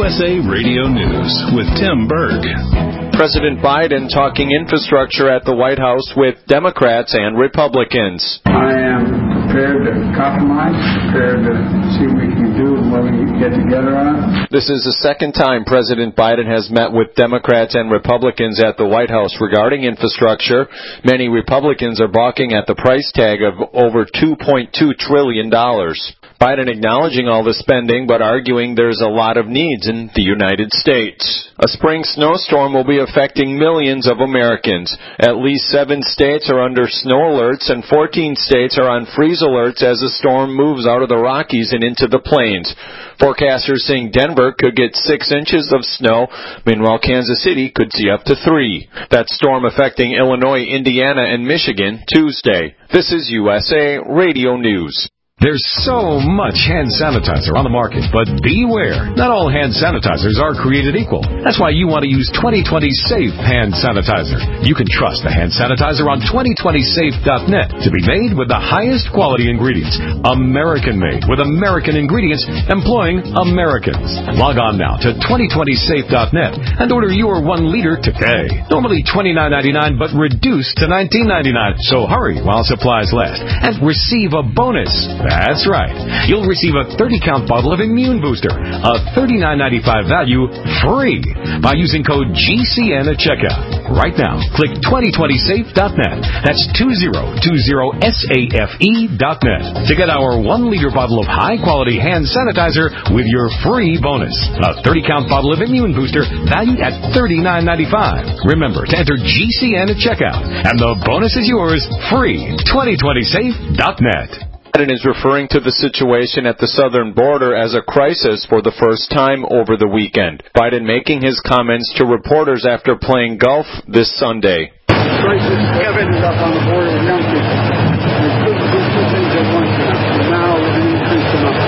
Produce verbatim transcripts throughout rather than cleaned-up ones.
S A Radio News with Tim Berg. President Biden talking infrastructure at the White House with Democrats and Republicans. I am prepared to compromise, prepared to see what we can do and what we can get together on. This is the second time President Biden has met with Democrats and Republicans at the White House regarding infrastructure. Many Republicans are balking at the price tag of over two point two trillion dollars. Biden acknowledging all the spending, but arguing there's a lot of needs in the United States. A spring snowstorm will be affecting millions of Americans. At least seven states are under snow alerts, and fourteen states are on freeze alerts as the storm moves out of the Rockies and into the plains. Forecasters saying Denver could get six inches of snow. Meanwhile, Kansas City could see up to three. That storm affecting Illinois, Indiana, and Michigan Tuesday. This is U S A Radio News. There's so much hand sanitizer on the market, but beware. Not all hand sanitizers are created equal. That's why you want to use twenty twenty Safe Hand Sanitizer. You can trust the hand sanitizer on twenty twenty safe dot net to be made with the highest quality ingredients. American-made with American ingredients employing Americans. Log on now to twenty twenty safe dot net and order your one liter today. Normally twenty-nine ninety-nine, but reduced to nineteen ninety-nine. So hurry while supplies last and receive a bonus. That's right. You'll receive a thirty count bottle of Immune Booster, a thirty-nine ninety-five value, free by using code G C N at checkout. Right now, click twenty twenty safe dot net. That's twenty twenty safe dot net to get our one liter bottle of high-quality hand sanitizer with your free bonus. A thirty count bottle of Immune Booster valued at thirty-nine ninety-five. Remember to enter G C N at checkout, and the bonus is yours free. twenty twenty safe dot net. Biden is referring to the situation at the southern border as a crisis for the first time over the weekend. Biden making his comments to reporters after playing golf this Sunday. Crisis have ended up on the border with young people. We couldn't do two things at once now. Now we're going to increase the number.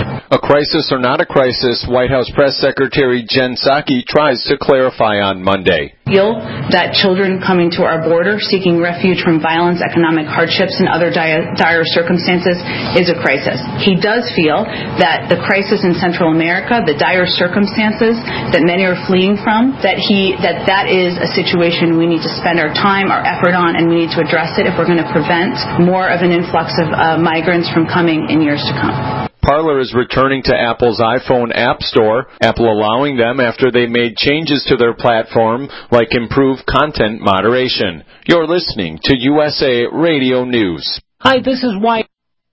A crisis or not a crisis, White House Press Secretary Jen Psaki tries to clarify on Monday. Feel that children coming to our border seeking refuge from violence, economic hardships, and other dire, dire circumstances is a crisis. He does feel that the crisis in Central America, the dire circumstances that many are fleeing from, that he that that is a situation we need to spend our time, our effort on, and we need to address it if we're going to prevent more of an influx of uh, migrants from coming in years to come. Parler is returning to Apple's iPhone App Store, Apple allowing them after they made changes to their platform, like improved content moderation. You're listening to U S A Radio News. Hi, this is Wyatt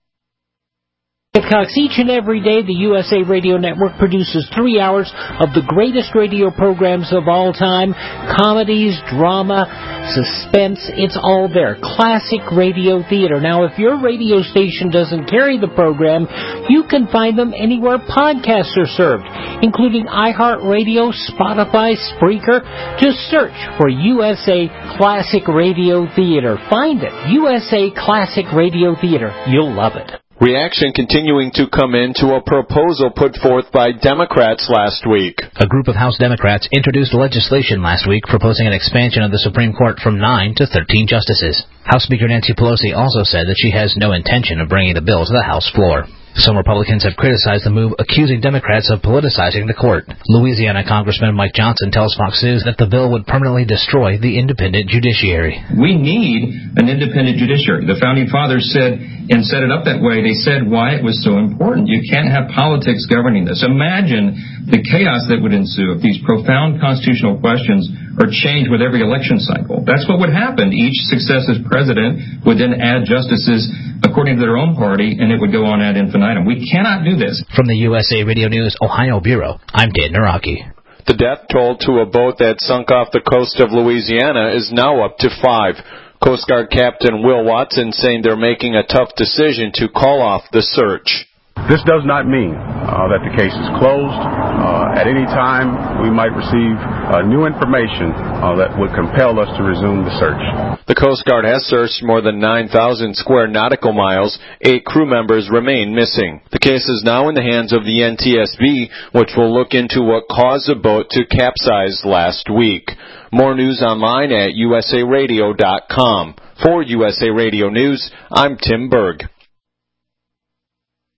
Cox. Each and every day, the U S A Radio Network produces three hours of the greatest radio programs of all time. Comedies, drama, suspense, it's all there. Classic radio theater. Now, if your radio station doesn't carry the program, you can find them anywhere podcasts are served, including iHeartRadio, Spotify, Spreaker. Just search for U S A Classic Radio Theater. Find it. U S A Classic Radio Theater. You'll love it. Reaction continuing to come in to a proposal put forth by Democrats last week. A group of House Democrats introduced legislation last week proposing an expansion of the Supreme Court from nine to thirteen justices. House Speaker Nancy Pelosi also said that she has no intention of bringing the bill to the House floor. Some Republicans have criticized the move, accusing Democrats of politicizing the court. Louisiana Congressman Mike Johnson tells Fox News that the bill would permanently destroy the independent judiciary. We need an independent judiciary. The Founding Fathers said, and set it up that way, they said why it was so important. You can't have politics governing this. Imagine the chaos that would ensue if these profound constitutional questions are changed with every election cycle. That's what would happen. Each successive president would then add justices according to their own party, and it would go on ad infinitum. We cannot do this. From the U S A Radio News Ohio Bureau, I'm Dan Naraki. The death toll to a boat that sunk off the coast of Louisiana is now up to five. Coast Guard Captain Will Watson saying they're making a tough decision to call off the search. This does not mean uh, that the case is closed. Uh, at any time, we might receive uh, new information uh, that would compel us to resume the search. The Coast Guard has searched more than nine thousand square nautical miles. Eight crew members remain missing. The case is now in the hands of the N T S B, which will look into what caused the boat to capsize last week. More news online at U S A radio dot com. For U S A Radio News, I'm Tim Berg.